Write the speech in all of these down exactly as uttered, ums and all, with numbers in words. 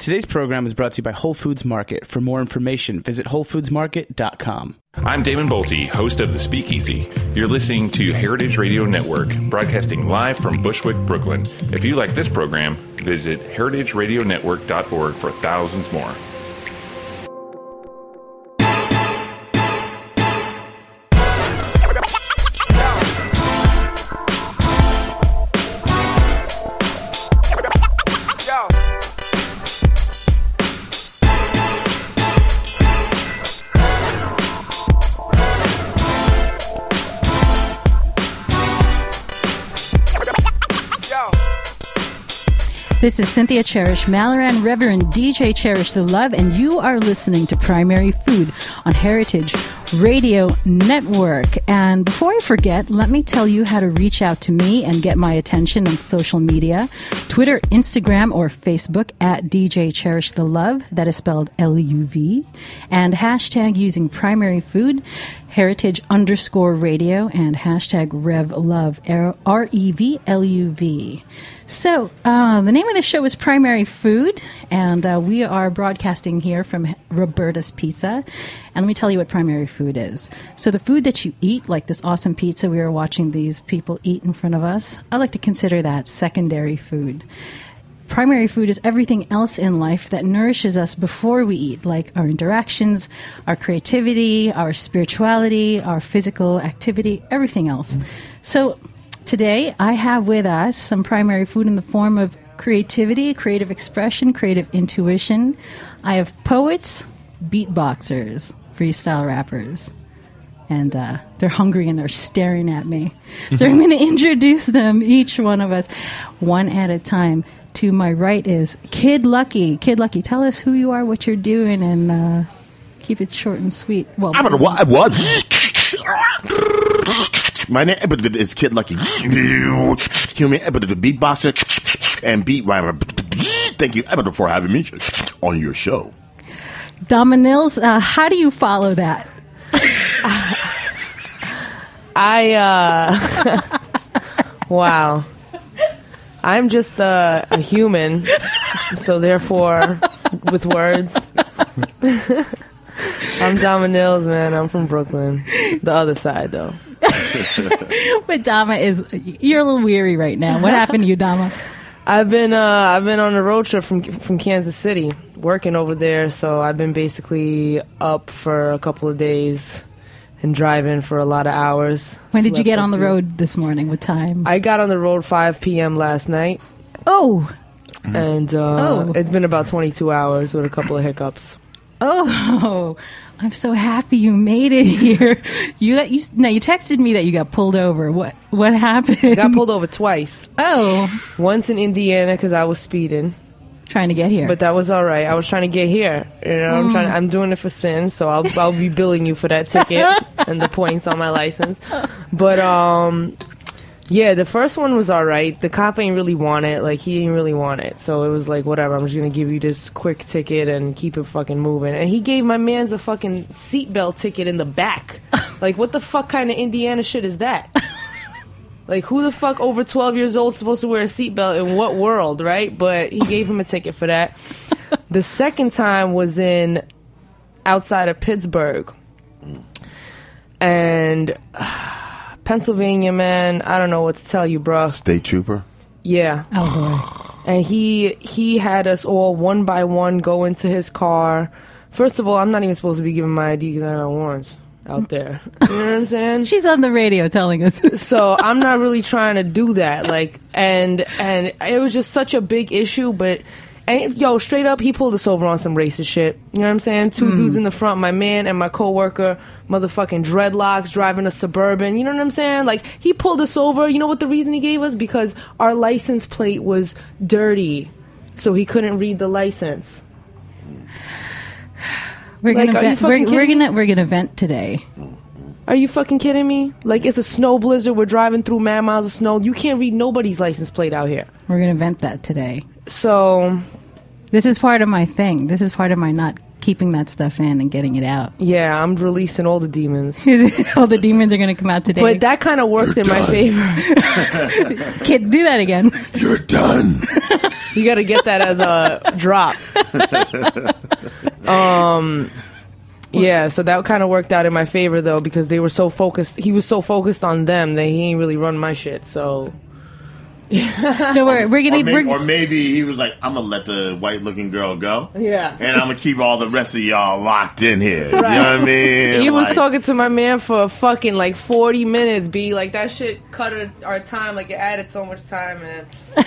Today's program is brought to you by Whole Foods Market. For more information, visit whole foods market dot com. I'm Damon Bolte, host of The Speakeasy. You're listening to Heritage Radio Network, broadcasting live from Bushwick, Brooklyn. If you like this program, visit heritage radio network dot org for thousands more. This is Cynthia Cherish, Malaran Reverend D J Cherish the Love, and you are listening to Primary Food on Heritage Radio Network. And before I forget, let me tell you how to reach out to me and get my attention on social media. Twitter, Instagram, or Facebook at D J Cherish the Love. That is spelled L U V. And hashtag using Primary Food, Heritage underscore radio, and hashtag Rev Love, R E V L U V. So, uh, the name of the show is Primary Food, and uh, we are broadcasting here from Roberta's Pizza. And let me tell you what primary food is. So the food that you eat, like this awesome pizza we are watching these people eat in front of us, I like to consider that secondary food. Primary food is everything else in life that nourishes us before we eat, like our interactions, our creativity, our spirituality, our physical activity, everything else. Mm. So today I have with us some primary food in the form of creativity, creative expression, creative intuition. I have poets, beatboxers, freestyle rappers. And uh, they're hungry and they're staring at me. So I'm going to introduce them, each one of us, one at a time. To my right is Kid Lucky. Kid Lucky, tell us who you are, what you're doing, and uh, keep it short and sweet. Well, I'm gonna what? What? My name is Kid Lucky. Human, the beatboxer and beat rhymer. Thank you for having me on your show. Dominils, uh, how do you follow that? I uh, wow. I'm just uh, a human, so therefore, with words. I'm Dominils, man. I'm from Brooklyn. The other side, though. But Dama is, you're a little weary right now. What happened to you, Dama? I've been uh, I've been on a road trip from from Kansas City, working over there, so I've been basically up for a couple of days. And driving for a lot of hours. When did you get on the road this morning? What time? I got on the road five p.m. last night. Oh. And uh, oh. It's been about twenty-two hours with a couple of hiccups. Oh, I'm so happy you made it here. You got, you now you texted me that you got pulled over. What what happened? I got pulled over twice. Oh. Once in Indiana because I was speeding. Trying to get here, but that was all right. I was trying to get here. You know, mm. I'm trying. I'm doing it for sin, so I'll I'll be billing you for that ticket and the points on my license. But um, yeah, the first one was all right. The cop ain't really want it. Like he didn't really want it, so it was like whatever. I'm just gonna give you this quick ticket and keep it fucking moving. And he gave my man's a fucking seatbelt ticket in the back. Like what the fuck kind of Indiana shit is that? Like, who the fuck over twelve years old is supposed to wear a seatbelt in what world, right? But he gave him a ticket for that. The second time was in outside of Pittsburgh. And uh, Pennsylvania, man, I don't know what to tell you, bro. State trooper? Yeah. Oh, boy. And he, he had us all one by one go into his car. First of all, I'm not even supposed to be giving my I D because I got warrants out there. You know what I'm saying? She's on the radio telling us. So I'm not really trying to do that. Like, and and it was just such a big issue. But and yo, straight up, he pulled us over on some racist shit. You know what I'm saying? Two mm. dudes in the front, my man and my coworker, motherfucking dreadlocks, driving a Suburban. You know what I'm saying? Like, he pulled us over. You know what the reason he gave us? Because our license plate was dirty, so he couldn't read the license. We're like, gonna vent, we're, we're gonna we're gonna vent today. Are you fucking kidding me? Like, it's a snow blizzard. We're driving through mad miles of snow. You can't read nobody's license plate out here. We're gonna vent that today. So, this is part of my thing. This is part of my not keeping that stuff in and getting it out. Yeah, I'm releasing all the demons. All the demons are gonna come out today. But that kind of worked You're in done. my favor. Kid, do that again. You're done. You got to get that as a drop. um, yeah, so that kind of worked out in my favor though, because they were so focused. He was so focused on them that he ain't really run my shit. So. No, we're, we're gonna. Or maybe, we're, or maybe he was like, "I'm gonna let the white-looking girl go, Yeah. and I'm gonna keep all the rest of y'all locked in here." You know what I mean? He was Like- talking to my man for fucking like forty minutes. B like that shit cut our, our time. Like it added so much time, man.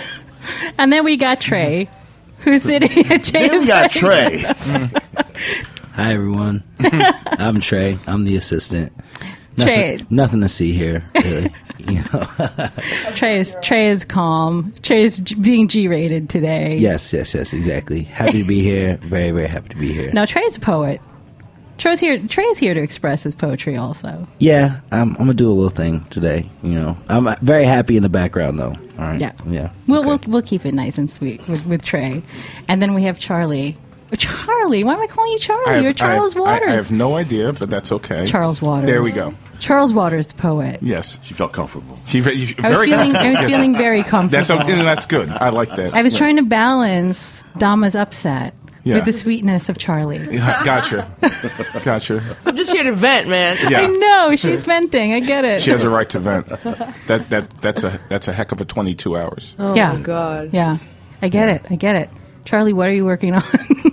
and then we got Trey, who's sitting at Jay's Then we got right. Trey. Hi, everyone. I'm Trey. I'm the assistant. Trey. Nothing, nothing to see here, really. You know. Trey is Trey is calm. Trey is G- being G-rated today. Yes, yes, yes, exactly. Happy to be here. Very, very happy to be here. No, Trey's a poet. Trey's here. Trey's here to express his poetry, also. Yeah, I'm, I'm gonna do a little thing today. You know, I'm very happy in the background, though. All right. Yeah, Yeah. We'll Okay. we'll we'll keep it nice and sweet with, with Trey, and then we have Charlie. Charlie, why am I calling you Charlie? I have- You're Charles I have, Waters. I, I have no idea, but that's okay. Charles Waters. There we go. Charles Waters, the poet. Yes. She felt comfortable. She, you, I was very feeling. I was Yes. feeling very comfortable. That's, okay, that's good. I like that. I was Yes. trying to balance Dama's upset Yeah. with the sweetness of Charlie. Yeah, Gotcha. Gotcha. I'm just here to vent, man. Yeah. I know she's venting. I get it. She has a right to vent. That that that's a that's a heck of a twenty-two hours. Oh Yeah. my god. Yeah, I get it. I get it. Charlie, what are you working on?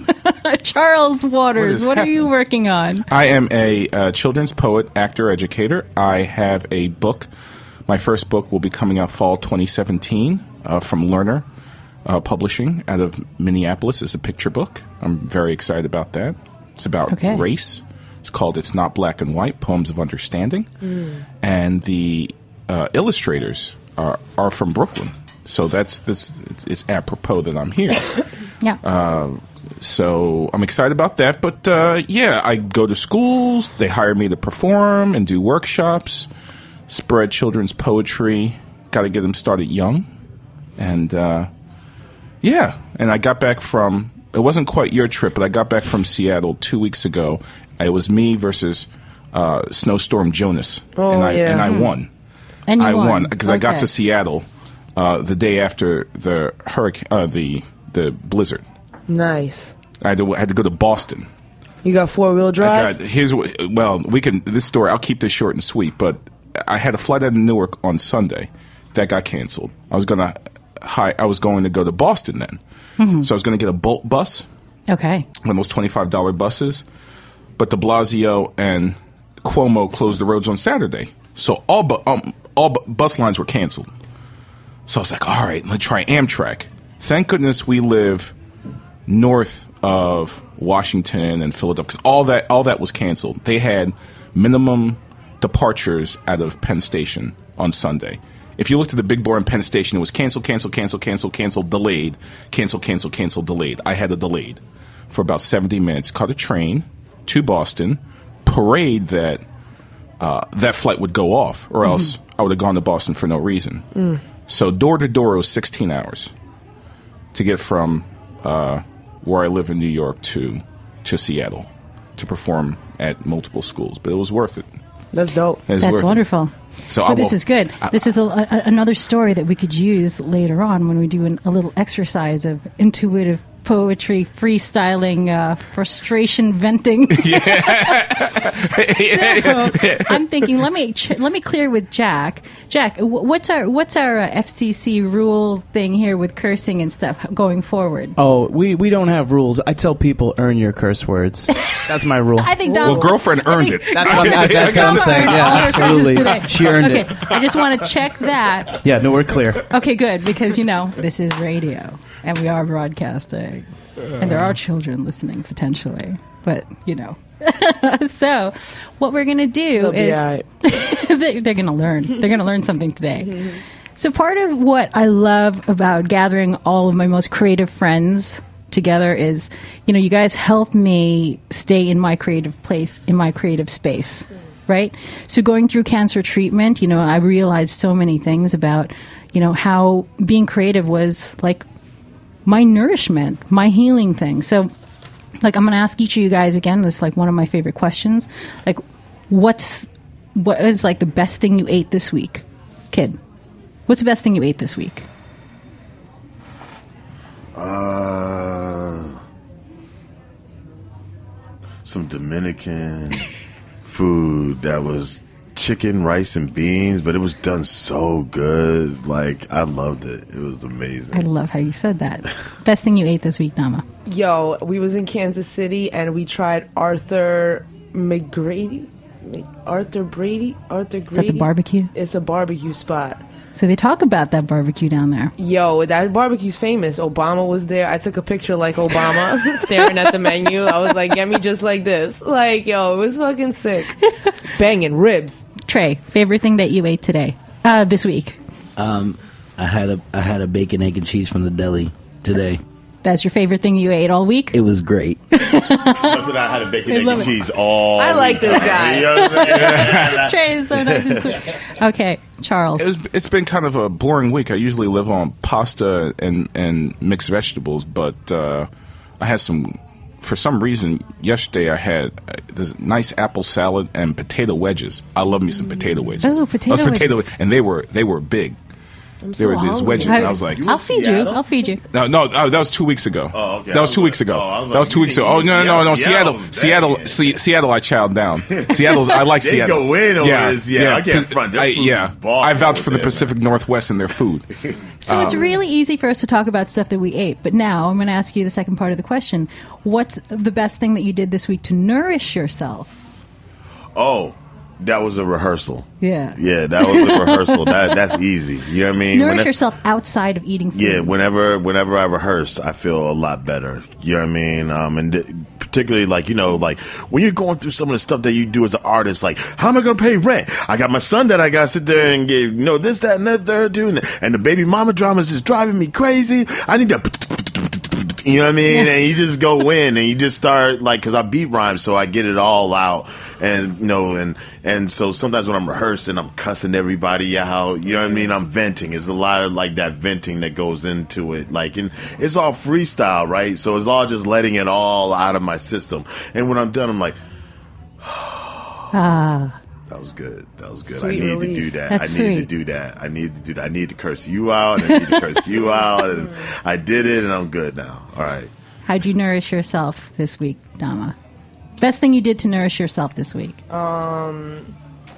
Charles Waters, is what, are you happening? working on? I am a uh, children's poet, actor, educator. I have a book. My first book will be coming out fall twenty seventeen uh, from Lerner uh, Publishing out of Minneapolis. It's a picture book. I'm very excited about that. It's about Okay. race. It's called It's Not Black and White, Poems of Understanding. And the uh, illustrators are, are from Brooklyn. So that's this. It's, it's apropos that I'm here. Yeah. Uh, So I'm excited about that. But uh, yeah, I go to schools. They hire me to perform and do workshops, spread children's poetry. Got to get them started young. And uh, yeah, and I got back from, it wasn't quite your trip, but I got back from Seattle two weeks ago. It was me versus uh, Snowstorm Jonas. Oh, and I, yeah. and I won. and you I won because I got Okay. to Seattle uh, the day after the hurricane, uh, the the blizzard. Nice. I had to I had to go to Boston. You got four wheel I drive? got, here's what. Well, we can. This story. I'll keep this short and sweet. But I had a flight out of Newark on Sunday that got canceled. I was gonna. Hi, I was going to go to Boston then. Mm-hmm. So I was going to get a Bolt bus, Okay. one of those twenty-five dollar buses. But de Blasio and Cuomo closed the roads on Saturday, so all bu- um, all bu- bus lines were canceled. So I was like, all right, let's try Amtrak. Thank goodness we live north of Washington and Philadelphia, because all that all that was canceled. They had minimum departures out of Penn Station on Sunday. If you looked at the big board in Penn Station, it was cancel, cancel, cancel, cancel, cancel, delayed, cancel, cancel, cancel, delayed. I had a delayed for about seventy minutes. Caught a train to Boston, parade that uh, that flight would go off, or else I would have gone to Boston for no reason. So door to door, it was sixteen hours to get from uh, where I live in New York to to Seattle to perform at multiple schools. But it was worth it. That's dope. It was That's worth it. wonderful. So Well, I this will- is good. I- This is a, a, another story that we could use later on when we do an, a little exercise of intuitive poetry, freestyling, uh, frustration venting. So, I'm thinking, let me ch- let me clear with Jack. Jack, wh- what's our what's our uh, F C C rule thing here with cursing and stuff going forward? Oh, we, we don't have rules. I tell people earn your curse words. That's my rule. I think Dom, Well, girlfriend earned it. That's what, I'm, that's what I'm saying. Yeah, All her absolutely. curses today. She earned okay, it. I just want to check that. Yeah, no, we're clear. Okay, good, because, you know, this is radio, and we are broadcasting, and there are children listening, potentially, but, you know. So, what we're going to do They'll be is... all right. they- they're going to learn. They're going to learn something today. So, part of what I love about gathering all of my most creative friends together is, you know, you guys help me stay in my creative place, in my creative space, right? So going through cancer treatment, you know, I realized so many things about, you know, how being creative was like my nourishment, my healing thing. So, like, I'm going to ask each of you guys again, this is like one of my favorite questions. Like, what's, what is like the best thing you ate this week? Kid, what's the best thing you ate this week? Uh, some Dominican food that was chicken, rice, and beans, but it was done so good. Like, I loved it. It was amazing. I love how you said that. Best thing you ate this week, Dama? Yo, we was in Kansas City and we tried Arthur McGrady. Arthur Brady? Arthur Grady? Is that the barbecue? It's a barbecue spot. So they talk about that barbecue down there. Yo, that barbecue's famous. Obama was there. I took a picture like Obama staring at the menu. I was like, get me just like this. Like, yo, it was fucking sick. Banging ribs. Trey, favorite thing that you ate today? Uh, this week? Um, I had a I had a bacon, egg, and cheese from the deli today. That's your favorite thing you ate all week? It was great. That's what I had a bacon, egg, and it. cheese all I like this guy. You know what I'm saying? Trey is so nice and sweet. Okay, Charles. It was, it's been kind of a boring week. I usually live on pasta and, and mixed vegetables, but uh, I had some, for some reason, yesterday I had uh, this nice apple salad and potato wedges. I love me some potato wedges. Oh, potato Those potato wedges. And they were they were big. I'm They so were these hungry. wedges, and I was like, I'll feed you. Seattle? I'll feed you. no, no, uh, that was two weeks ago. Oh, okay. That was two I was weeks like- ago. oh, I was that was like, two you weeks ago. didn't Oh eat no, no, no, Seattle. Seattle, Seattle, Seattle, Se- Seattle. I chowed down. Seattle's. I like They Seattle. go in over this. Yeah, I can't 'cause front. Their I, food yeah, is boss I vouch over for the there, Pacific Northwest and their food. So it's really easy for us to talk about stuff that we ate. But now I'm going to ask you the second part of the question. What's the best thing that you did this week to nourish yourself? Oh, that was a rehearsal. Yeah. Yeah, that was a rehearsal. That that's easy. You know what I mean? Nourish When I- yourself outside of eating food. Yeah, whenever whenever I rehearse, I feel a lot better. You know what I mean? Um, and th- particularly like you know, like when you're going through some of the stuff that you do as an artist, like how am I going to pay rent? I got my son that I got to sit there and give, you know, this, that, and that, third, doing, and the baby mama drama is just driving me crazy. I need to. You know what I mean? Yeah. And you just go in and you just start like, because I beat rhyme, so I get it all out. And, you know, and, and so sometimes when I'm rehearsing, I'm cussing everybody out. You know what I mean? I'm venting. There's a lot of like that venting that goes into it. Like, and it's all freestyle, right? So it's all just letting it all out of my system. And when I'm done, I'm like, Ah. that was good. That was good. Sweet I need release. to do that. That's I need to sweet. do that. I need to do that. I need to curse you out. And I need to curse you out. And I did it, and I'm good now. All right. How'd you nourish yourself this week, Dama? Best thing you did to nourish yourself this week? Um,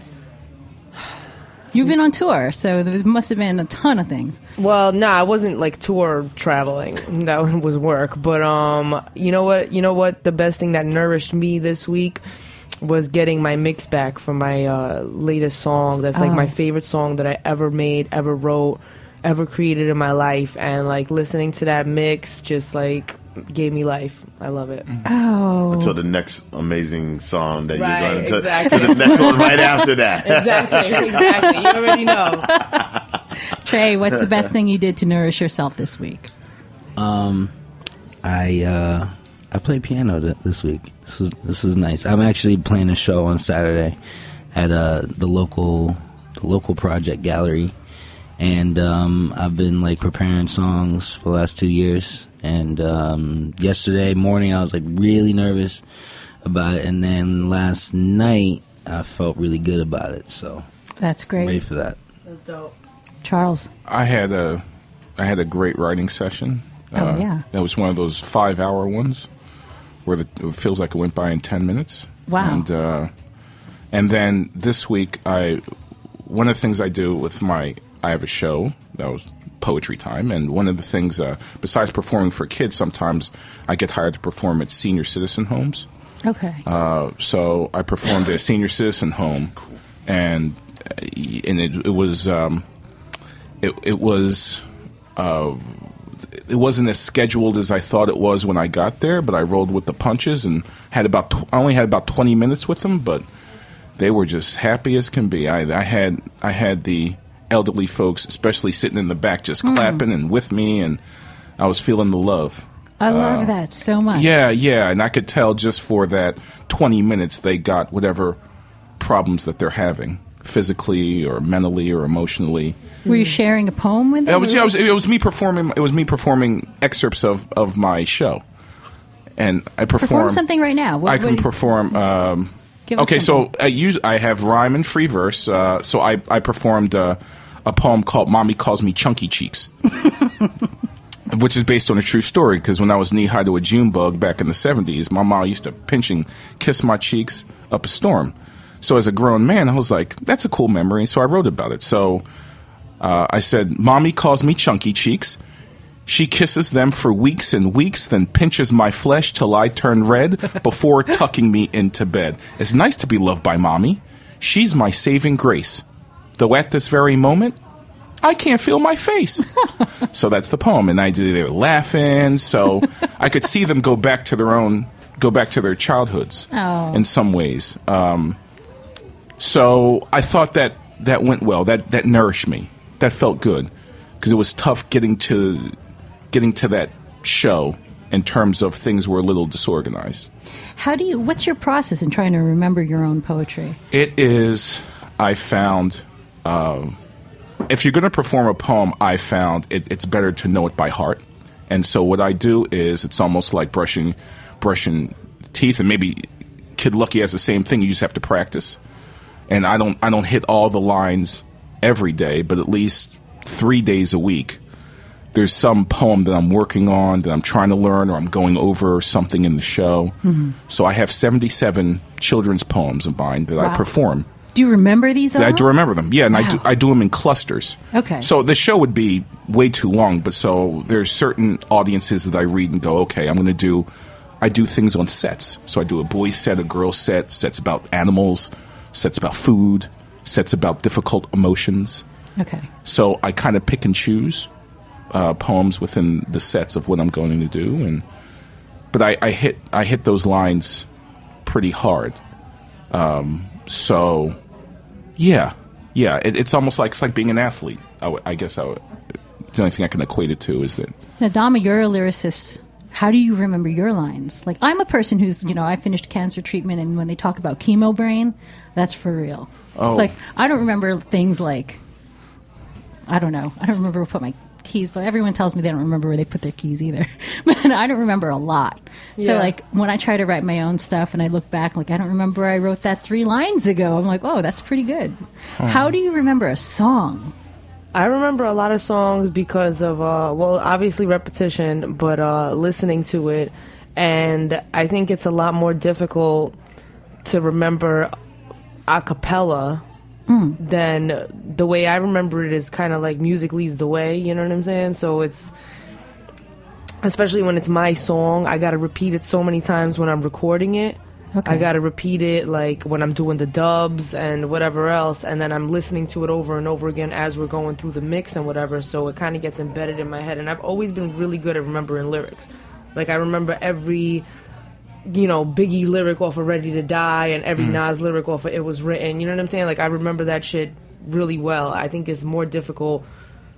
You've been on tour, so there must have been a ton of things. well, nah, I wasn't like tour traveling. That was work. But um, you know what? You know what? The best thing that nourished me this week was getting my mix back from my uh, latest song. That's like Oh. my favorite song that I ever made, ever wrote, ever created in my life. And like listening to that mix just like gave me life. I love it. Oh. Until the next amazing song that Right, you're going to exactly. to the next one right after that. Exactly, exactly. You already know. Trey, what's the best thing you did to nourish yourself this week? Um, I uh, I played piano th- this week. This was this was nice. I'm actually playing a show on Saturday at uh, the local the local project gallery, and um, I've been like preparing songs for the last two years. And um, yesterday morning, I was like really nervous about it, and then last night I felt really good about it. So That's I'm ready great. for that. That's dope. Charles. I had a, I had a great writing session. Oh, yeah. That was one of those five-hour ones where the, it feels like it went by in ten minutes. Wow. And uh, and then this week, I one of the things I do with my I have a show that was poetry time, and one of the things uh, besides performing for kids, sometimes I get hired to perform at senior citizen homes. Okay. Uh, so I performed at a senior citizen home, and and it, it was um, it, it was uh, it wasn't as scheduled as I thought it was when I got there, but I rolled with the punches and had about tw- I only had about twenty minutes with them, but they were just happy as can be. I, I had I had the elderly folks, especially sitting in the back, just clapping and with me, and I was feeling the love. I love that so much. Yeah, yeah, and I could tell just for that twenty minutes they got whatever problems that they're having, physically or mentally or emotionally. Were you sharing a poem with them? It was, yeah, it was, it was me performing. It was me performing excerpts of, of my show, and I perform. Perform something right now. What, I what can do you- perform. Um, Give us okay, something. so I use I have rhyme and free verse. Uh, so I I performed uh, a poem called "Mommy Calls Me Chunky Cheeks," which is based on a true story, because when I was knee high to a June bug back in the seventies, my mom used to pinch and kiss my cheeks up a storm. So as a grown man, I was like, that's a cool memory. So I wrote about it. So uh, I said, Mommy calls me Chunky Cheeks. She kisses them for weeks and weeks, then pinches my flesh till I turn red before tucking me into bed. It's nice to be loved by Mommy. She's my saving grace. Though at this very moment, I can't feel my face. So that's the poem. And I they were laughing. So I could see them go back to their own, go back to their childhoods Oh. in some ways. Um, so I thought that that went well. That that nourished me. That felt good because it was tough getting to getting to that show in terms of things were a little disorganized. How do you? What's your process in trying to remember your own poetry? It is. I found. Um, If you're going to perform a poem, I found it, it's better to know it by heart. And so what I do is it's almost like brushing brushing teeth, and maybe Kid Lucky has the same thing. You just have to practice. And I don't I don't hit all the lines every day, but at least three days a week, there's some poem that I'm working on, that I'm trying to learn, or I'm going over something in the show. Mm-hmm. So I have seventy-seven children's poems of mine that Wow. I perform. Do you remember these all? I do remember them. Yeah, and Wow. I do, I do them in clusters. Okay. So the show would be way too long, but so there's certain audiences that I read and go, okay, I'm going to do, I do things on sets. So I do a boy set, a girl set, sets about animals, sets about food, sets about difficult emotions. Okay. So I kind of pick and choose uh, poems within the sets of what I'm going to do, and but I, I hit I hit those lines pretty hard. Um, so. Yeah, yeah. It, it's almost like it's like being an athlete. I, w- I guess I would, the only thing I can equate it to is that. Now, Dama, you're a lyricist. How do you remember your lines? Like, I'm a person who's, you know, I finished cancer treatment, and when they talk about chemo brain, that's for real. Oh. Like, I don't remember things like, I don't know. I don't remember where I put my keys, but everyone tells me they don't remember where they put their keys either. But I don't remember a lot. So, Yeah. like, when I try to write my own stuff and I look back, like, I don't remember I wrote that three lines ago. I'm like, oh, that's pretty good. How do you remember a song? I remember a lot of songs because of, uh, well, obviously repetition, but uh, listening to it. And I think it's a lot more difficult to remember a cappella mm. than the way I remember it is kind of like music leads the way, you know what I'm saying? So it's, especially when it's my song, I got to repeat it so many times when I'm recording it. Okay. I got to repeat it like when I'm doing the dubs and whatever else, and then I'm listening to it over and over again as we're going through the mix and whatever, so it kind of gets embedded in my head. And I've always been really good at remembering lyrics. Like, I remember every, you know, Biggie lyric off of Ready to Die and every mm. Nas lyric off of It Was Written. You know what I'm saying? Like, I remember that shit really well. I think it's more difficult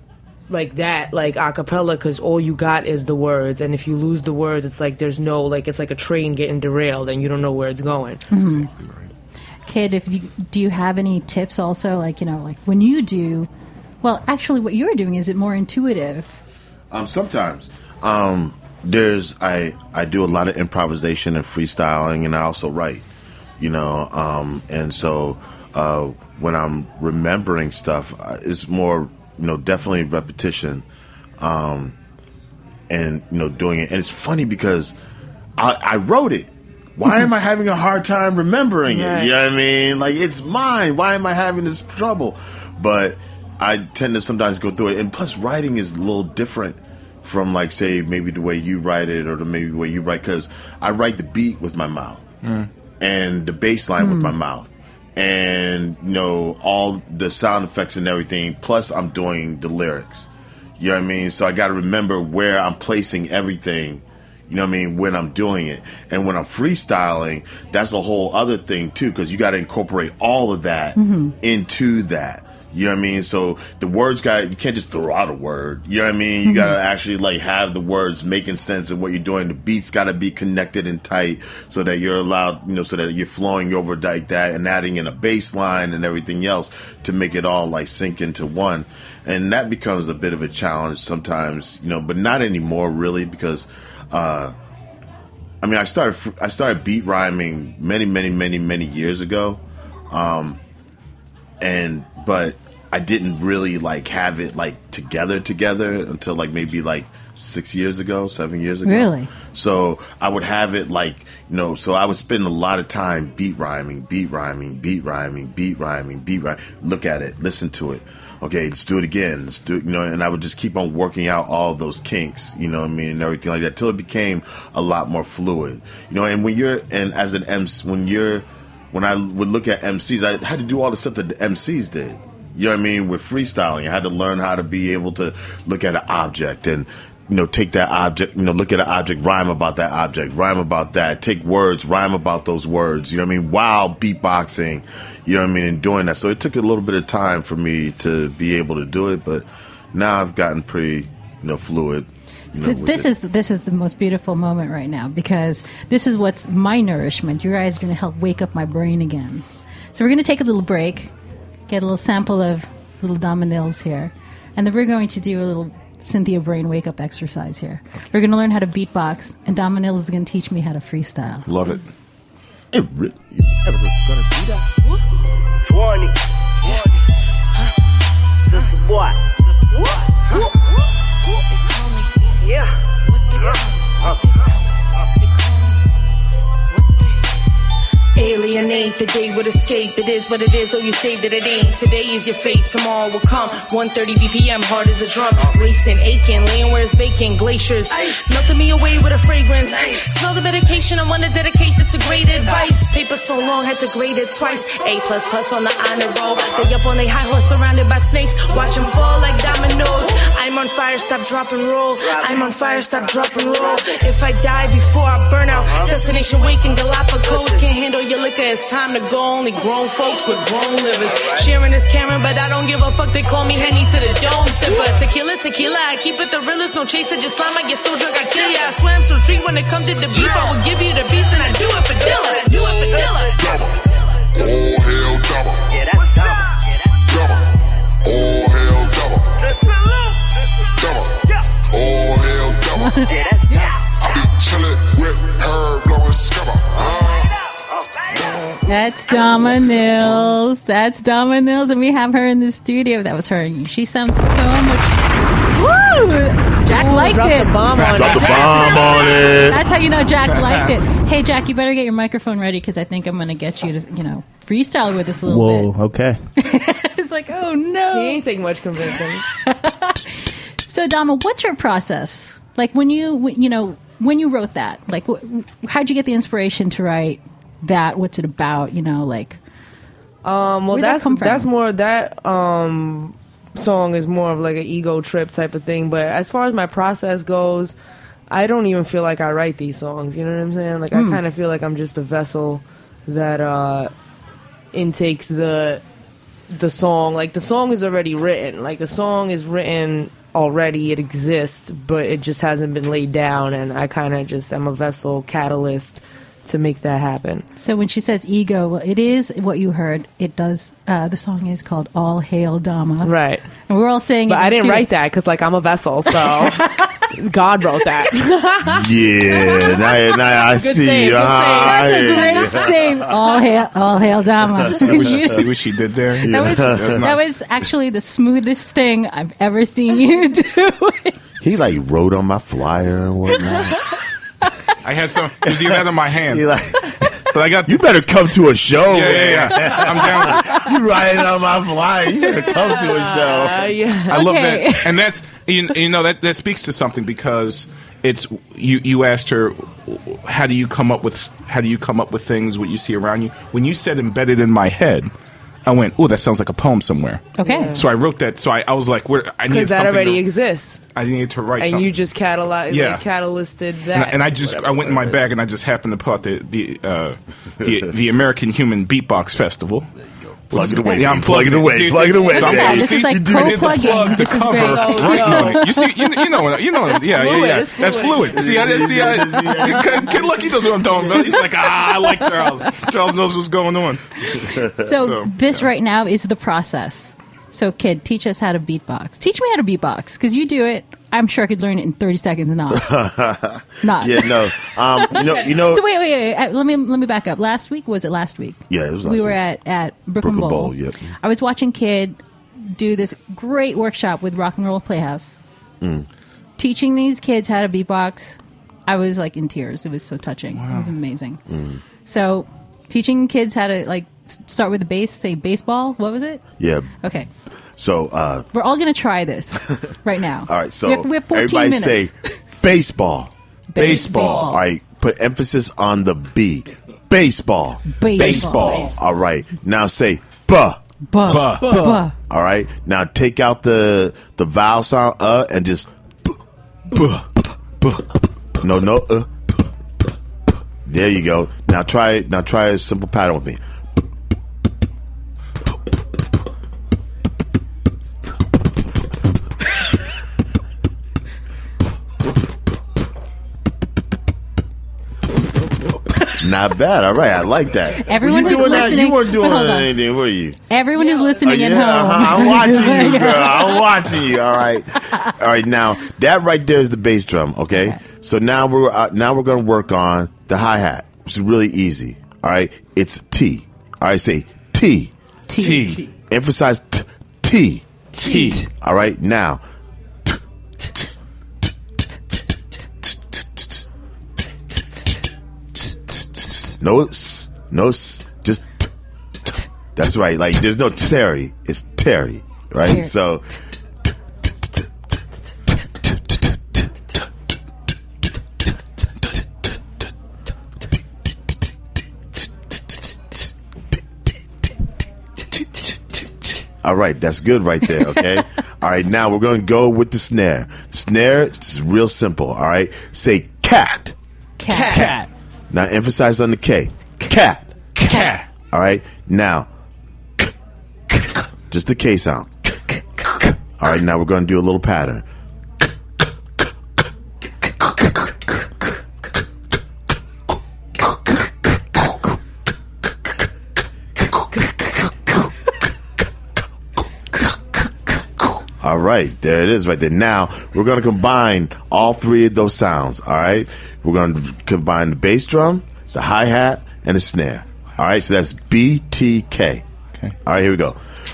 like that, like a cappella, because all you got is the words, and if you lose the words, it's like there's no, like, it's like a train getting derailed and you don't know where it's going. Mm-hmm. Exactly right. Kid, if you, do you have any tips also, like, you know, like when you do, well, actually what you're doing, is it more intuitive? Um, sometimes. Um, there's, I, I do a lot of improvisation and freestyling, and I also write, you know, um, and so uh, when I'm remembering stuff, uh, it's more, you know, definitely repetition, um, and, you know, doing it. And it's funny because I, I wrote it. Why am I having a hard time remembering it? You know what I mean? Like, it's mine. Why am I having this trouble? But I tend to sometimes go through it. And plus, writing is a little different from, like, say, maybe the way you write it or the maybe the way you write. Because I write the beat with my mouth mm. and the bass line mm. with my mouth. And, you know, all the sound effects and everything. Plus, I'm doing the lyrics. You know what I mean? So I got to remember where I'm placing everything, you know what I mean, when I'm doing it. And when I'm freestyling, that's a whole other thing, too, because you got to incorporate all of that mm-hmm. into that. You know what I mean? So the words got, you can't just throw out a word. You know what I mean? You mm-hmm. got to actually, like, have the words making sense in what you're doing. The beats got to be connected and tight so that you're allowed, you know, so that you're flowing over like that and adding in a bass line and everything else to make it all, like, sync into one. And that becomes a bit of a challenge sometimes, you know, but not anymore, really, because, uh, I mean, I started, I started beat rhyming many, many, many, many years ago. Um, and, but I didn't really like have it like together together until like maybe like six years ago, seven years ago. Really? So I would have it like, you know, so I would spend a lot of time beat rhyming, beat rhyming, beat rhyming, beat rhyming, beat rhyming. Look at it, listen to it. Okay, let's do it again. Let's do it, you know, and I would just keep on working out all those kinks, you know what I mean, and everything like that till it became a lot more fluid. You know, and when you're, and as an M C, when you're, when I would look at M Cs, I had to do all the stuff that the M Cs did. You know what I mean? With freestyling, I had to learn how to be able to look at an object and, you know, take that object, you know, look at an object, rhyme about that object, rhyme about that, take words, rhyme about those words, you know what I mean, while beatboxing, you know what I mean, and doing that. So it took a little bit of time for me to be able to do it, but now I've gotten pretty, you know, fluid. You know, this is this is the most beautiful moment right now, because this is what's my nourishment. You guys are going to help wake up my brain again. So we're going to take a little break, get a little sample of little Dominils here, and then we're going to do a little Cynthia Brain wake up exercise here. We're going to learn how to beatbox, and Dominils is going to teach me how to freestyle. Love it. Hey, Rick, you ever gonna do that? twenty. This is what? Yeah. Alienate the day would escape. It is what it is, though you say that it ain't. Today is your fate, tomorrow will come. one thirty B P M, hard as a drum. Racing, aching, laying where it's vacant. Glaciers, melting me away with a fragrance. Smell the medication, I wanna dedicate this to great advice. Paper so long, had to grade it twice. A plus plus on the honor roll. They up on a high horse, surrounded by snakes. Watch them fall like dominoes. I'm on fire, stop, drop, and roll. I'm on fire, stop, drop, and roll. If I die before I burn out, destination waking Galapagos. Can't handle your liquor, it's time to go. Only grown folks with grown livers. Sharing this Karen, but I don't give a fuck. They call me Henny to the dome sipper. Tequila, tequila, I keep it the realest. No chaser, just slime. I get so drunk, I kill ya. I swam so treat when it comes to the beef. I will give you the beats and I do it for Dilla. Do it for Dilla. Double. Oh, hell, double. Yeah, that's double. Double. Oh, hell, double. Double. Oh, hell, double. Yeah, that's double. I be chillin' with her, blowin' scubba. That's Dominils. That's Dominils, and we have her in the studio. That was her. She sounds so much. Woo! Jack Ooh, liked drop it. the bomb on Drop it. the bomb on it. That's how you know Jack liked it. Hey, Jack, you better get your microphone ready, because I think I'm going to get you to, you know, freestyle with us a little Whoa, bit. okay. It's like, oh no. He ain't taking much convincing. So, Dama, what's your process? Like when you, when- you know, when you wrote that, like, wh- how'd you get the inspiration to write that? What's it about? You know, like, Um, well, Where'd that that's come from? that's more that um song is more of like an ego trip type of thing. But as far as my process goes, I don't even feel like I write these songs. You know what I'm saying? Like I kind of feel like I'm just a vessel that uh intakes the the song. Like the song is already written. Like the song is written already. It exists, but it just hasn't been laid down. And I kind of just am a vessel catalyst to make that happen. so when she says ego, well, it is what you heard. It does. Uh, the song is called "All Hail Dama," Right. and we're all saying. But it I in didn't studio. write that because, like, I'm a vessel, so God wrote that. Yeah, now, now I see. save, good uh, That's a I hear great you. save. All hail, all hail Dama. See what she, see what she did there? That was, That's that nice. was actually the smoothest thing I've ever seen you do. He like wrote on my flyer and whatnot. I had some. It was either that or my hand. He like, But I got. you better come to a show. yeah, man. yeah, yeah. I'm down. You writing on my flyer. You better come to a show. Uh, yeah. I love Okay. that, and that's you, you know that that speaks to something because it's you. You asked her, how do you come up with how do you come up with things what you see around you? When you said embedded in my head, I went, oh, that sounds like a poem somewhere. Okay. So I wrote that. So I, I was like, where I needed Because that something. already to, exists. I needed to write And something. you just catalyzed, Yeah. like, catalysted and, that. I, and I just I went in my bag and I just happened to pull out the the uh, the, the American Human Beatbox Festival. Plug it away. Yeah, I'm Plug it plugging away. See, Plug it see, away. So I'm- Yeah, you this see, is like you do- I did the co-plugging. plug to This is cover great. Oh, right yo. on it. You see, you, you know, you know, yeah, yeah, fluid, yeah. it's That's fluid. fluid. See, I didn't see. I, Kid, Kid Lucky knows what I'm talking about. He's like, ah, I like Charles. Charles knows what's going on. So, So, this right now is the process. So, kid, teach us how to beatbox. Teach me how to beatbox, because you do it. I'm sure I could learn it in thirty seconds. Not, not. Yeah, no. Um, you know, you know. So wait, wait, wait. Uh, Let me let me back up. Last week was it last week? Yeah, it was last we were week. at at Brooklyn, Brooklyn Bowl. Bowl, yep. I was watching Kid do this great workshop with Rock and Roll Playhouse, Mm. teaching these kids how to beatbox. I was like in tears. It was so touching. It was amazing. Mm. So, teaching kids how to like start with the bass, say baseball. What was it? Yeah. Okay. So, uh, We're all going to try this right now. all right. So, we have, we have fourteen everybody minutes. say baseball. Baseball. All right. Put emphasis on the B. Baseball. Baseball. Baseball. All right. Now say buh. Buh. Buh. Buh. All right. Now take out the the vowel sound uh and just buh, buh, buh. No, no, uh. There you go. Now try now try a simple pattern with me. Not bad. All right, I like that. Everyone were you who's doing that? listening- You weren't doing Hold on. anything, were you? Everyone is listening Oh, at yeah, home. uh-huh. I'm watching you, girl. I'm watching you. All right, all right. Now that right there is the bass drum. Okay, Okay. so now we're uh, now we're going to work on the hi hat, which is really easy. All right, it's T. All right, say T. T. Emphasize t. T. T. All right, now. No, s, no, s, just. T, t. That's right. Like there's no Terry. It's Terry. Right. Terry. So. All right, that's good right there, okay? All right, now we're going to go with the snare. Snare, it's real simple, all right? Say cat. Cat. Cat. Now emphasize on the K. Cat. Cat. All right, now, just the K sound. All right, now we're going to do a little pattern. All right, there it is right there. Now, we're going to combine all three of those sounds, all right? We're going to combine the bass drum, the hi-hat, and the snare. All right, so that's B T K. Okay. All right, here we go.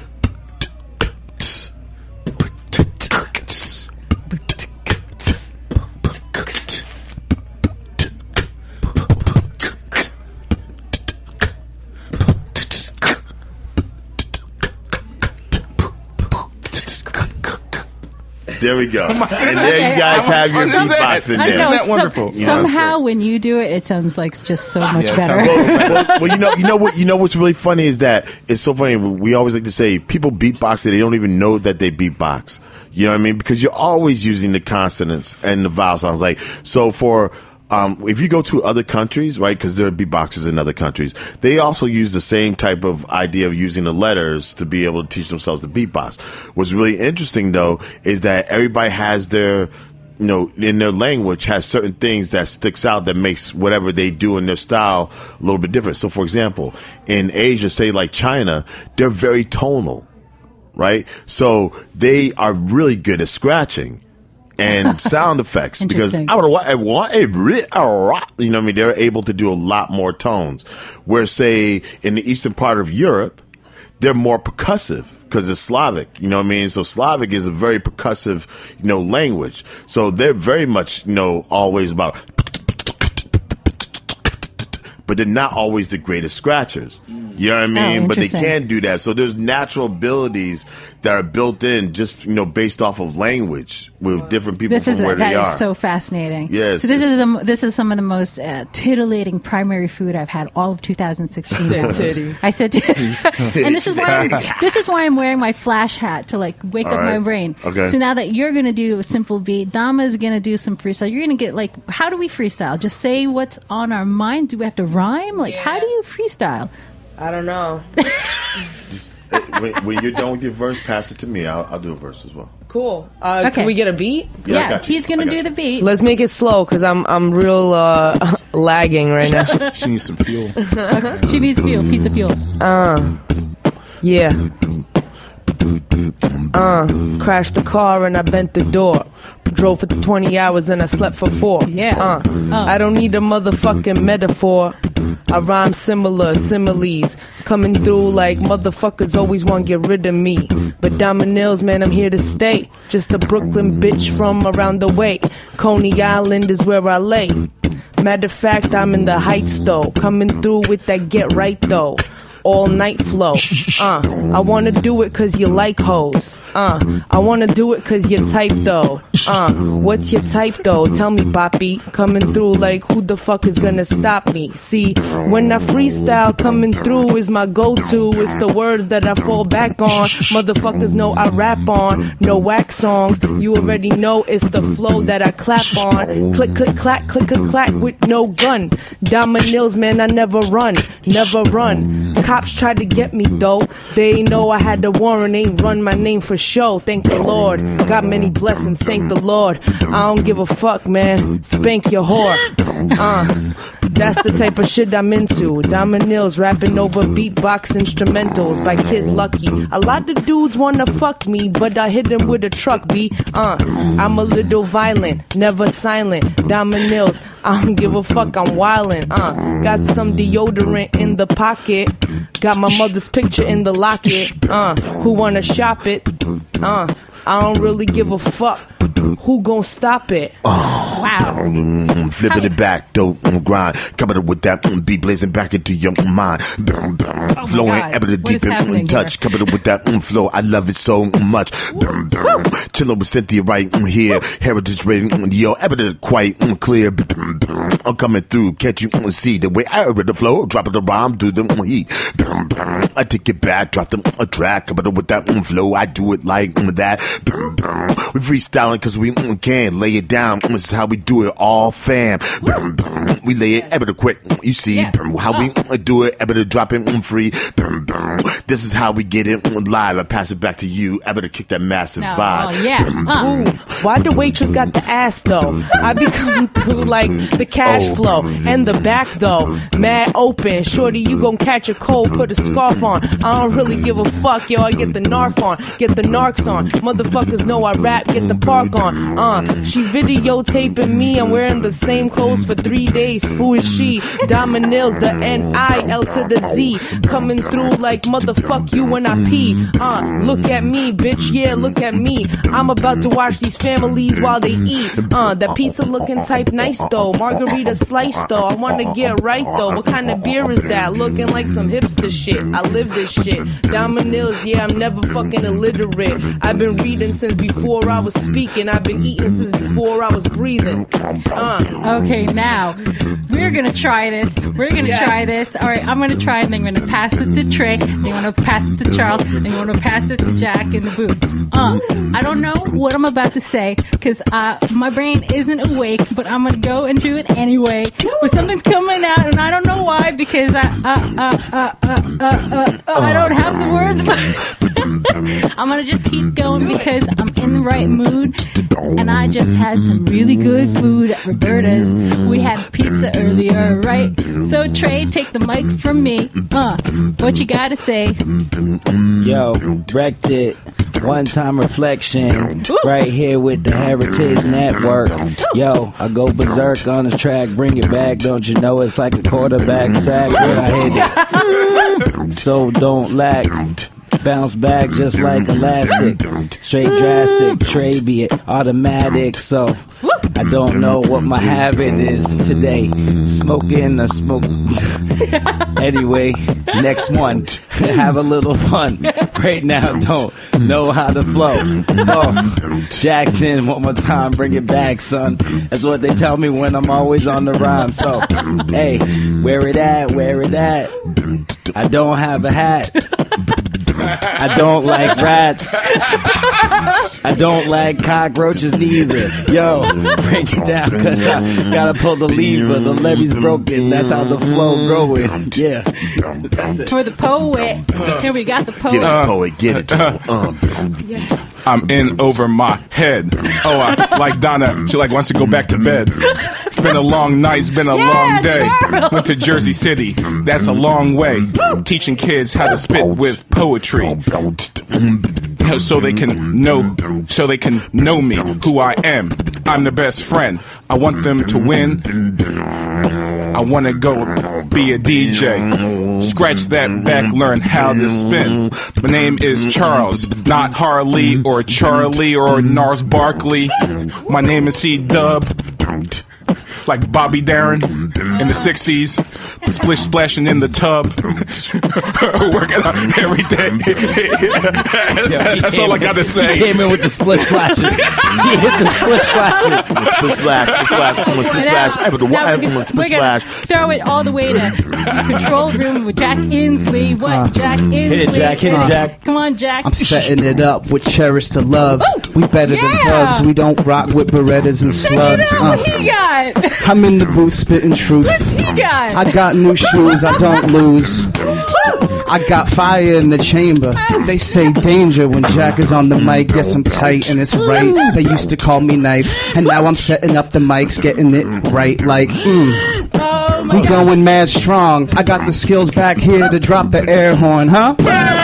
There we go. And there you guys have your What is that? beatbox in I there. don't know. Isn't that wonderful? some- You know, it's somehow, when you do it, it sounds like just so much Yeah, it better. sounds well, well, well, you know, you know what, you know what's really funny is that it's so funny. We always like to say people beatbox that they don't even know that they beatbox. You know what I mean? Because you're always using the consonants and the vowel sounds. Like so for. Um, if you go to other countries, right, because there are beatboxers in other countries, they also use the same type of idea of using the letters to be able to teach themselves to beatbox. What's really interesting, though, is that everybody has their, you know, in their language has certain things that sticks out that makes whatever they do in their style a little bit different. So, for example, in Asia, say like China, they're very tonal, right? So they are really good at scratching and sound effects because Interesting. I would want, I want a ri- a rock. You know what I mean? They're able to do a lot more tones. Where say in the eastern part of Europe, they're more percussive because it's Slavic. You know what I mean? So Slavic is a very percussive, you know, language. So they're very much, you know, always about, but they're not always the greatest scratchers. You know what I mean? Oh, but they interesting. can do that. So there's natural abilities that are built in just, you know, based off of language with different people This from is where that they are. is so fascinating. Yes, So this it's- is the, this is some of the most uh, titillating primary food I've had all of two thousand sixteen. Said titty. I said, titty. And this is why I'm, this is why I'm wearing my flash hat to like wake All up right. my brain. Okay. So now that you're going to do a simple beat, Dama is going to do some freestyle. You're going to get like, how do we freestyle? Just say what's on our mind. Do we have to rhyme? Like, how do you freestyle? I don't know. when, when you're done with your verse, pass it to me. I'll, I'll do a verse as well. Cool. Uh, Okay. Can we get a beat? Yeah, I Yeah, got you. he's going I to got do you. the beat. Let's make it slow because I'm I'm real uh, lagging right now. She needs some fuel. She needs fuel, pizza fuel. Yeah. Uh, crashed the car and I bent the door. Drove for twenty hours and I slept for four. Yeah. Uh, I don't need a motherfucking metaphor. I rhyme similar, similes. Coming through like motherfuckers always want to get rid of me. But Diamond Nails, man, I'm here to stay. Just a Brooklyn bitch from around the way. Coney Island is where I lay. Matter of fact, I'm in the Heights though. Coming through with that get right though. All night flow. Uh, I wanna do it cause you like hoes. Uh, I wanna do it cause you type though. Uh, what's your type though? Tell me, Boppy. Coming through like who the fuck is gonna stop me? See, when I freestyle, coming through is my go-to. It's the words that I fall back on. Motherfuckers know I rap on. No wax songs. You already know it's the flow that I clap on. Click, click, clack, click, click, clack with no gun. Diamond Nails, man, I never run. Never run. Cops tried to get me though. They ain't know I had the warrant, ain't run my name for show. Thank the Lord. Got many blessings, thank the Lord. I don't give a fuck, man. Spank your whore. Uh, that's the type of shit I'm into. Diamond Nails rapping over beatbox instrumentals by Kid Lucky. A lot of dudes wanna fuck me, but I hit them with a truck, B. Uh, I'm a little violent, never silent. Diamond Nails, I don't give a fuck, I'm wildin'. Uh, got some deodorant in the pocket. Got my mother's picture in the locket. Uh, who wanna shop it? Uh, I don't really give a fuck. Who gon' stop it? Oh, wow. Mm, flipping it back, dope, mm, grind. Coming up with that mm, beat blazing back into your mm, mind. Brum, brum, oh flowing ever the deep and touch. Coming up with that mm, flow. I love it so much. Brum, brum, chilling with Cynthia right mm, here. Heritage rating, mm, yo, ever the quite mm, clear. Brum, brum, I'm coming through. Can't you mm, see the way I read the flow? Dropping the rhyme, do the mm, heat. Brum, brum, I take it back, drop the mm, a track. Coming up with that mm, flow. I do it like mm, that. Brum, brum, we freestyling cause we mm, can lay it down. Mm, this is how we do it, all fam. Brum, brum, we lay it ever the quick. Mm, you see, yeah. brum, how we mm, do it, ever to drop it mm, free. Brum, brum, this is how we get it mm, live. I pass it back to you, ever to kick that massive no. vibe. Oh, yeah. Brum, uh. brum. Why the waitress got the ass though? I be coming through like the cash Oh. flow and the back though. Mad open, shorty, you gon' catch a cold, put a scarf on. I don't really give a fuck, yo. I get the narf on, get the narcs on. Motherfuckers know I rap, get the park on. Uh, she videotaping me. I'm wearing the same clothes for three days. Who is she? Diamond Nails, the N I L to the Z. Coming through like motherfuck you when I pee. Uh, look at me, bitch. Yeah, look at me. I'm about to watch these families while they eat. Uh, that pizza looking type nice though. Margarita slice though. I wanna get right though. What kind of beer is that? Looking like some hipster shit. I live this shit. Diamond Nails, yeah, I'm never fucking illiterate. I've been reading since before I was speaking. I've been eating since before I was breathing. Uh. Okay, now we're gonna try this. We're gonna Yes. try this. All right, I'm gonna try it. And I'm gonna pass it to Trey. I'm gonna pass it to Charles. And I'm gonna pass it to Jack in the booth. Uh, I don't know what I'm about to say because uh, my brain isn't awake, but I'm gonna go and do it anyway. But something's coming out, and I don't know why because I uh, uh, uh, uh, uh, uh, uh, I don't have the words. But I'm gonna just keep going because I'm in the right mood, and I just had some really good food at Roberta's. We had pizza earlier, right? So Trey, take the mic from me. Uh, what you gotta say? Yo, wrecked it. One time reflection. Right here with the Heritage Network. Yo, I go berserk on the track. Bring it back. Don't you know it's like a quarterback sack when I hit it. So don't lack. Bounce back just like elastic. Straight drastic. Trey be it automatic. So I don't know what my habit is today. Smoking or smoke. Anyway, next one. Have a little fun. Right now, don't know how to flow. Oh, Jackson, one more time, bring it back, son. That's what they tell me when I'm always on the rhyme. So, hey, where it at? Where it at? I don't have a hat. I don't like rats. I don't like cockroaches neither. Yo, break it down, cause I gotta pull the lever. The levee's broken, that's how the flow going. Yeah. That's it. For the poet. Here we got the poet. Get it, poet, get it. Uh, Yeah. I'm in over my head. Oh, I, like Donna, she like wants to go back to bed. It's been a long night, it's been a Yeah, long day. Charles. Went to Jersey City, that's a long way. Teaching kids how to spit with poetry, so they can know, so they can know me, who I am. I'm the best friend. I want them to win. I want to go be a D J. Scratch that back, learn how to spin. My name is Charles, not Harley or Charlie or Nars Barkley. My name is C-Dub. Like Bobby Darin in the sixties, splish splashing in the tub, working out every day. Yeah, That's all I got to say. He came in with the splish splashing. He hit the splish splashing. The split splash, split splash, split splash, Now- split now splash, we're gonna- split we're gonna splash. throw it all the way to the control room with Jack Inslee. What, Jack Inslee? Hit it, Jack. Hit it, Jack. Come on, Jack. I'm setting it up with Cherish the Love. We better than Yeah. thugs. We don't rock with Berettas and Check it slugs. out. Uh, What he got? I'm in the booth spitting truth. What's he got? I got new shoes, I don't lose. I got fire in the chamber. They say danger when Jack is on the mic. Guess I'm tight and it's right. They used to call me knife, and now I'm setting up the mics, getting it right. Like, mm, Oh my we going mad strong. I got the skills back here to drop the air horn, huh?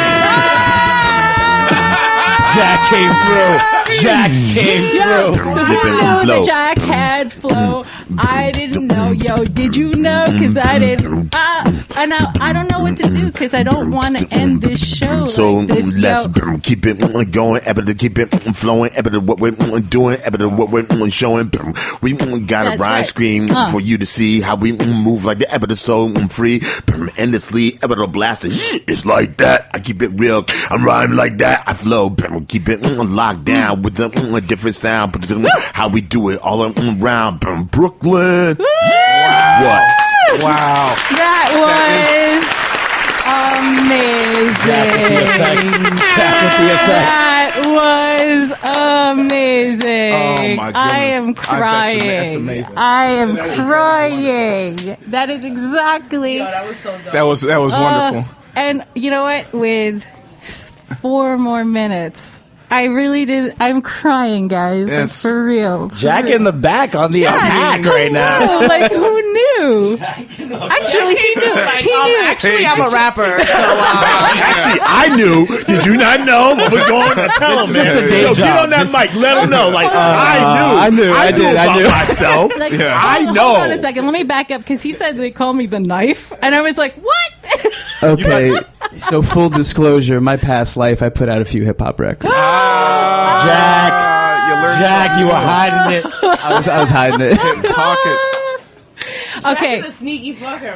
Jack came through. Jack came Yo, through. so Flip who it knew and flow. that Jack had flow? I didn't know. Yo, did you know? Because I didn't. Uh, and I, I don't know what to do because I don't want to end this show So like this. let's Yo, keep it going, able to keep it flowing, able to what we're doing, able to what we're showing. We got a That's rhyme right. scheme Uh. for you to see how we move like the able to so free, endlessly, able to blast it. It's like that. I keep it real. I'm rhyming like that. I flow. Keep it locked down with a different sound. How we do it all around Brooklyn. What? Wow. that was amazing. Jack with the effects. Jack with the effects. That was amazing. Oh, my I am goodness. I- that's ama- crying. that's amazing. I am crying. That is exactly. That was so dope. That was that was Uh, wonderful. And you know what? With four more minutes, I really did. I'm crying, guys. Like, Yes. for real. For Jack real. in the back on the attack Who right now. knew? Like, who knew? Actually, he knew. Like, He um, knew. actually, I'm a rapper. So, uh, Actually, I knew. Did you not know what was going on? Tell him, This is man. just a day Yo, job. get on that This- mic. Let him know. Like, I knew. I knew, I did, I about knew. myself. Like, Yeah. I hold, know. Hold on a second. Let me back up because he said they call me the knife, and I was like, "What?" Okay, so full disclosure, my past life, I put out a few hip hop records. Jack. Uh, you learned Jack, you were hiding it. I was, I was hiding it. something. Pocket. Okay. Jack is a sneaky fucker.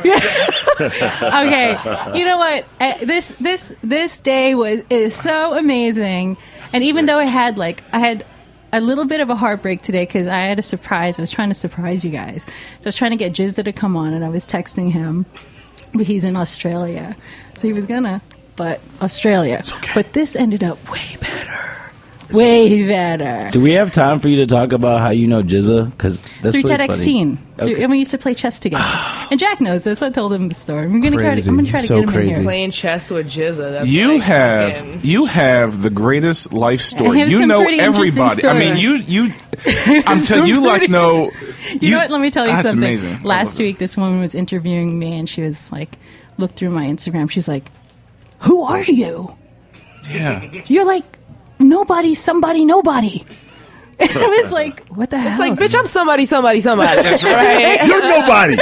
Okay. You know what? Uh, this this this day was is so amazing, and even though I had like I had a little bit of a heartbreak today because I had a surprise. I was trying to surprise you guys. So I was trying to get Jizza to come on, and I was texting him, but he's in Australia, so he was gonna. But Australia. But this ended up way better. Way better. Do we have time for you to talk about how you know Jizza? Because that's Through really TEDx funny. Teen. Through- Okay. And we used to play chess together. And Jack knows this. I told him the story. I'm gonna try to. Crazy. I'm gonna try to So get him in crazy. here. Playing chess with Jizza. That's You like have fucking- you have the greatest life story. have You some know pretty interesting everybody. I mean, stories. you you. I'm telling you, like no. You, know what? Let me tell you That's something. amazing. I Last love it. week, this woman was interviewing me, and she was like, looked through my Instagram. She's like, "Who are you? Yeah. You're like nobody, somebody, nobody." And I was like, "What the hell?" It's like, bitch, I'm somebody, somebody, somebody. Right? You're nobody.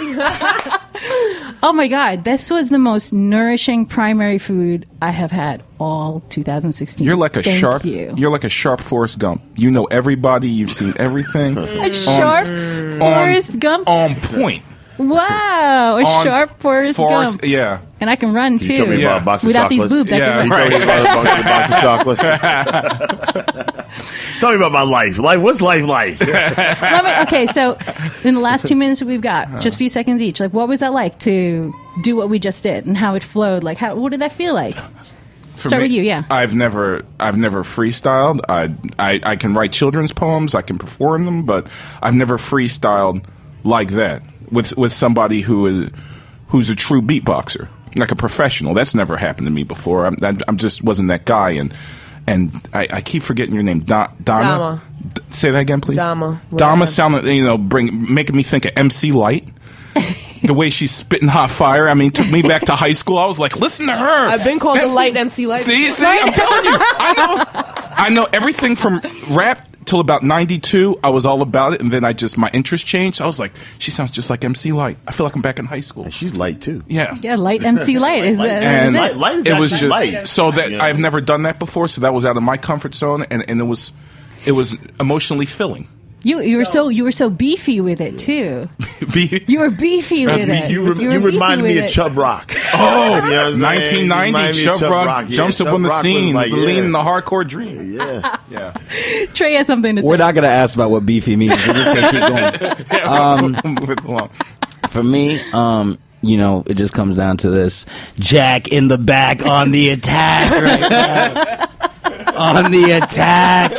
Oh my God, this was the most nourishing primary food I have had all two thousand sixteen. You're like a Thank sharp. You. You're like a sharp Forrest Gump. You know everybody. You've seen everything. A sharp Forrest Gump. On point. Wow, a On sharp Forrest, Forrest, Gump. yeah. And I can run too. He told me Yeah. about a box of Without these chocolates. boobs, I Yeah, can He run. told me about a box, a box of chocolates. Tell me about my life. Life. What's life like? Let me, okay, so in the last two minutes that we've got, just a few seconds each, like what was that like to do what we just did and how it flowed? Like, how what did that feel like? For Start me, with you, yeah. I've never, I've never freestyled. I, I, I can write children's poems. I can perform them, but I've never freestyled like that with with somebody who is who's a true beatboxer, like a professional. That's never happened to me before. I'm, I'm, I'm just wasn't that guy, and and I, I keep forgetting your name, Don, Donna. Dama. D- say that again, please. Dama. Dama Whatever. sounded, you know, bring making me think of M C Light. The way she's spitting hot fire, I mean, took me back to high school. I was like, listen to her. I've been called the light M C Light. See, see, I'm telling you, I know, I know everything from rap until about ninety-two, I was all about it, and then I just my interest changed. I was like, she sounds just like M C Light. I feel like I'm back in high school. And she's light too. Yeah, Yeah, light M C Light is, that, and is Light- it. light is it was actually just light. so that Yeah. I've never done that before, so that was out of my comfort zone, and, and it was it was emotionally filling. You you were so you were so beefy with it too. Be- You were beefy with it. You, re- were you beefy reminded me with of it. Chubb Rock. Oh, You know what I'm saying? nineteen ninety, You remind me of Chubb Rock Yeah, jumps up Chubb on the Rock was scene, like, the yeah. lean, the hardcore dream. Yeah. Yeah. Trey has something to say. We're not gonna ask about what beefy means. We're just gonna keep going. Um, Move it along. For me, um, you know, it just comes down to this: Jack in the back on the attack, right now. On the attack,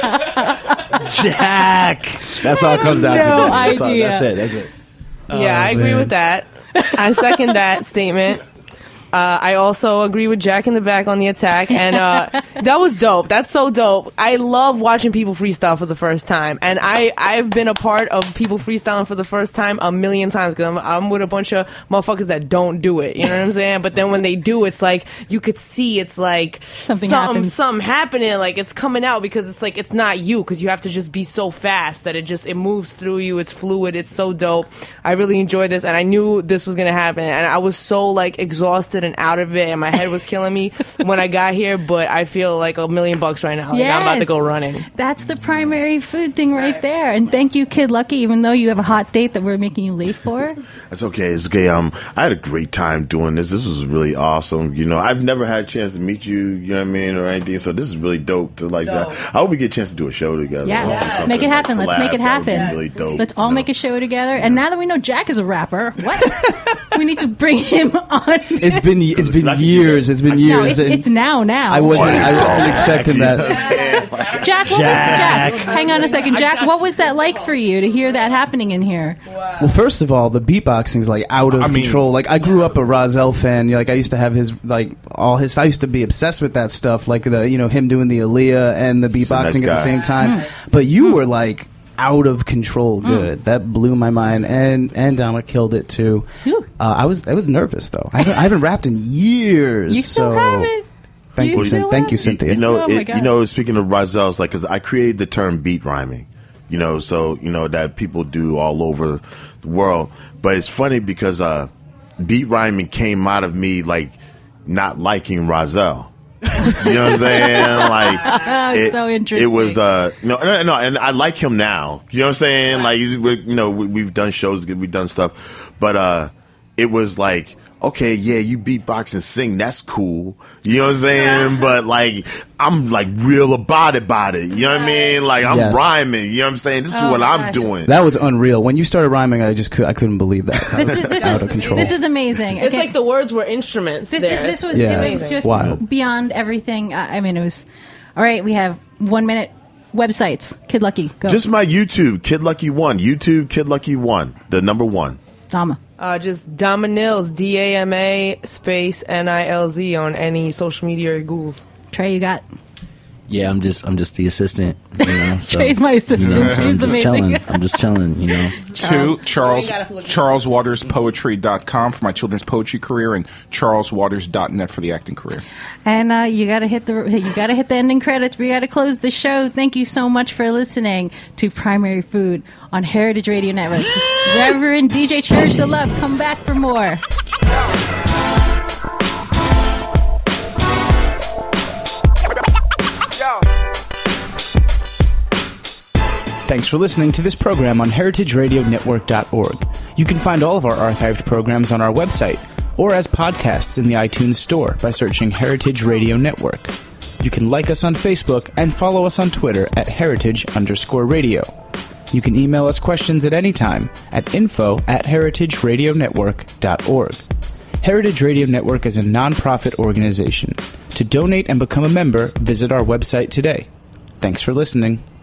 Jack. That's all it comes down No to. baby. That's, all, idea. that's it. That's it. Yeah, I agree man. with that. I second that statement. Uh, I also agree with Jack in the back on the attack, and uh, that was dope. That's so dope. I love watching people freestyle for the first time, and I I've been a part of people freestyling for the first time a million times because I'm, I'm with a bunch of motherfuckers that don't do it. You know what I'm saying? But then when they do, it's like you could see it's like Something something happens. something happening. Like it's coming out because it's like it's not you because you have to just be so fast that it just it moves through you. It's fluid. It's so dope. I really enjoyed this, and I knew this was gonna happen, and I was so like exhausted and out of it, and my head was killing me when I got here. But I feel like a million bucks right now. Like I'm about to go Yes. running. That's the primary food thing right there. And thank you, Kid Lucky, even though you have a hot date that we're making you late for. That's okay. It's okay. Um, I had a great time doing this. This was really awesome. You know, I've never had a chance to meet you. You know what I mean, or anything. So this is really dope. To like, Dope. I hope we get a chance to do a show together. Yeah, or something, make it happen. like Let's make it collab. That would be happen. Really dope. Let's all you know? make a show together. And now that we know Jack is a rapper, what? We need to bring him on. It's been it's been Lucky years. It's been No, years. it's, and it's now. Now I wasn't I wasn't expecting You know that. what I'm saying? Jack, what Jack. Was, Jack, hang on a second, Jack. What was that like for you to hear that happening in here? Well, first of all, the beatboxing's like out of I mean- control. Like I grew up a Rozelle fan. Like I used to have his like all his. I used to be obsessed with that stuff. Like the you know him doing the Aaliyah and the a nice beatboxing at the guy. same time. Hmm. But you were like out of control. Good. That blew my mind. And and Dama killed it too. Phew. Uh, I was I was nervous though. I haven't, I haven't rapped in years. You still so haven't. Thank You you, still Cyn- thank you, haven't? Cynthia. You know, Oh, my it, God. you know. Speaking of Rozelle's, like, because I created the term beat rhyming, you know, so you know that people do all over the world. But it's funny because uh, beat rhyming came out of me like not liking Rozelle. You know what I'm saying? Like, it, so interesting. It was, uh, no, no, no, and I like him now. You know what I'm saying? Like, we're, you know, we- we've done shows, we've done stuff, but uh, it was like, okay, yeah, you beatbox and sing, that's cool. You know what I'm saying? But like, I'm like real about it, about it. You know what I mean? Like, I'm Yes. rhyming. You know what I'm saying? This is Oh what my I'm gosh. doing. That was unreal. When you started rhyming, I just could, I couldn't believe that. That This, was is, this out was of control. this was amazing. It's Okay. like the words were instruments. This, there. this was Yeah. it was just Wild. beyond everything. I I mean, it was all right. We have one minute websites. Kid Lucky, go. Just my YouTube, Kid Lucky One. YouTube, Kid Lucky One, the number one. Dama. Uh, just Dama Nils, D A M A space N I L Z on any social media or Googles. Trey, you got. Yeah, I'm just I'm just the assistant. You know, so, Trey's my assistant. You know, so I'm He's just amazing. chilling. I'm just chilling. You know. Two, Charles, You ain't gotta look- charles waters poetry dot com for my children's poetry career, and charles waters dot net for the acting career. And uh, you got to hit the you got to hit the ending credits. We got to close the show. Thank you so much for listening to Primary Food on Heritage Radio Network. Reverend D J Cherish the Love, come back for more. Thanks for listening to this program on heritage radio network dot org. You can find all of our archived programs on our website or as podcasts in the iTunes Store by searching Heritage Radio Network. You can like us on Facebook and follow us on Twitter at heritage underscore radio. You can email us questions at any time at info at heritage radio network dot org. Heritage Radio Network is a non-profit organization. To donate and become a member, visit our website today. Thanks for listening.